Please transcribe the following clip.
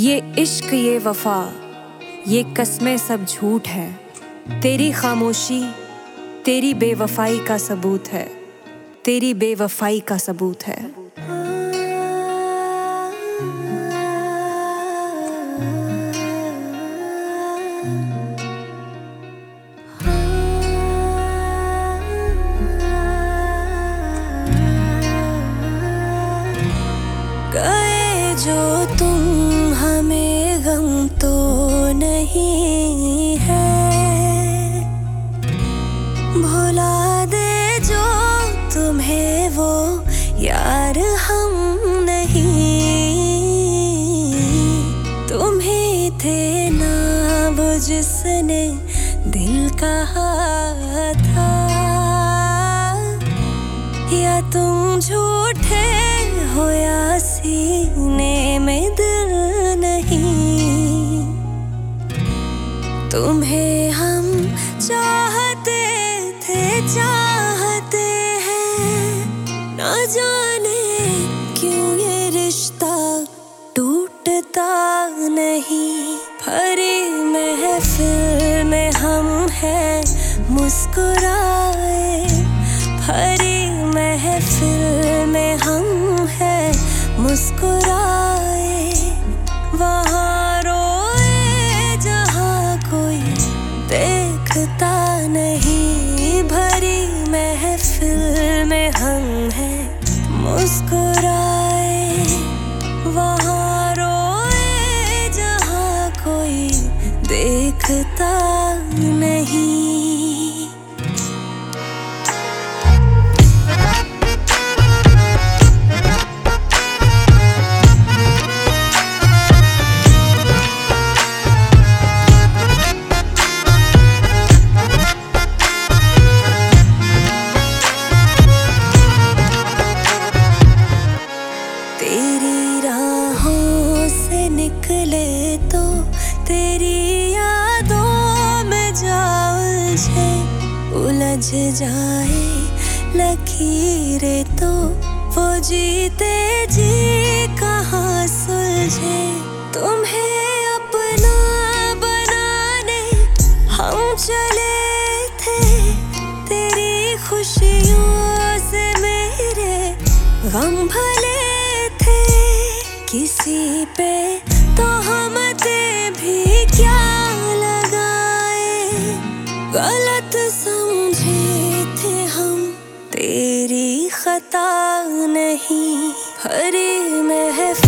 ये इश्क ये वफा ये कस्में सब झूठ है। तेरी खामोशी तेरी बेवफाई का सबूत है। तेरी बेवफाई का सबूत है। गए जो तुम हमें गम तो नहीं है। भुला दे जो तुम्हें वो यार हम नहीं। तुम ही थे ना वो जिसने दिल कहा था। या तुम झूठे हो या सीने में दिल नहीं। तुम्हें हम चाहते थे चाहते हैं। ना जाने क्यों ये रिश्ता टूटता नहीं। भरी महफिल में हम हैं मुस्कुराए। भरी महफिल में हम हैं मुस्कुराए। वहाँ रोए जहाँ कोई देखता नहीं। भरी महफिल में हम हैं मुस्कुराए। वहाँ रोए जहाँ कोई देखता नहीं। तेरी राहों से निकले तो तेरी यादों में जा उलझ जाए लकीरें तो वो जीते जी कहाँ सुलझे। तुम्हें अपना बनाने हम चले थे। तेरी खुशियों से मेरे गम भले थे। किसी पे तो हम भी क्या लगाए। गलत समझे थे हम तेरी खता नहीं। हरी महफिल